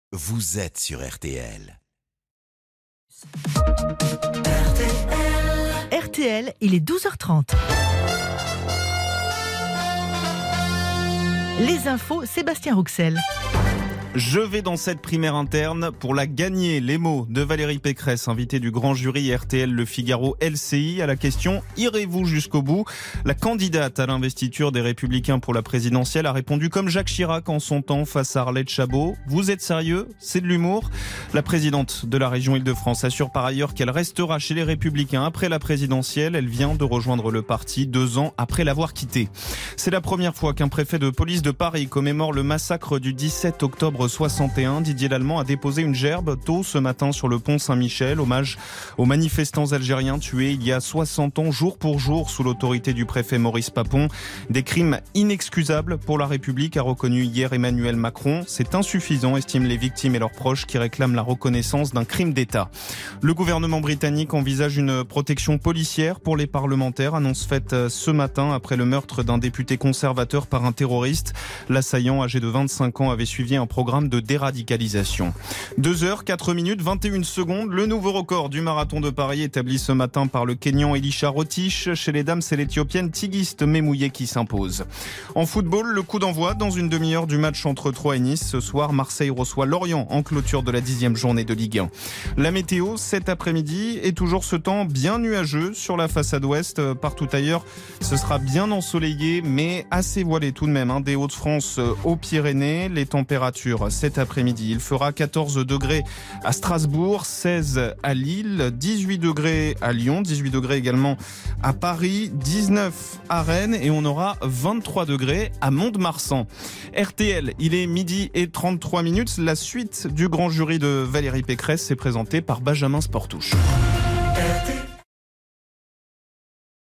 vous êtes sur RTL. RTL, il est 12h30. Les infos, Sébastien Rouxel. Je vais dans cette primaire interne pour la gagner. Les mots de Valérie Pécresse, invitée du grand jury RTL Le Figaro LCI, à la question « Irez-vous jusqu'au bout ?» La candidate à l'investiture des Républicains pour la présidentielle a répondu comme Jacques Chirac en son temps face à Arlette Chabot. « Vous êtes sérieux ? C'est de l'humour ?» La présidente de la région Île-de-France assure par ailleurs qu'elle restera chez les Républicains après la présidentielle. Elle vient de rejoindre le parti 2 ans après l'avoir quitté. C'est la première fois qu'un préfet de police de Paris commémore le massacre du 17 octobre 61. Didier Lallement a déposé une gerbe tôt ce matin sur le pont Saint-Michel, hommage aux manifestants algériens tués il y a 60 ans, jour pour jour, sous l'autorité du préfet Maurice Papon. Des crimes inexcusables pour la République, a reconnu hier Emmanuel Macron. C'est insuffisant, estiment les victimes et leurs proches qui réclament la reconnaissance d'un crime d'État. Le gouvernement britannique envisage une protection policière pour les parlementaires, annonce faite ce matin après le meurtre d'un député conservateur par un terroriste. L'assaillant, âgé de 25 ans, avait suivi un programme de déradicalisation. 2h04 21 secondes, le nouveau record du marathon de Paris établi ce matin par le Kényan Elisha Rotich. Chez les dames, c'est l'Éthiopienne Tigist Memouye qui s'impose. En football, le coup d'envoi dans une demi-heure du match entre Troyes et Nice. Ce soir, Marseille reçoit Lorient en clôture de la 10e journée de Ligue 1. La météo, cet après-midi, est toujours ce temps bien nuageux sur la façade ouest. Partout ailleurs, ce sera bien ensoleillé, mais assez voilé tout de même. Des Hauts-de-France aux Pyrénées, les températures cet après-midi. Il fera 14 degrés à Strasbourg, 16 à Lille, 18 degrés à Lyon, 18 degrés également à Paris, 19 à Rennes et on aura 23 degrés à Mont-de-Marsan. RTL, il est 12h33. La suite du grand jury de Valérie Pécresse est présentée par Benjamin Sportouche. RTL.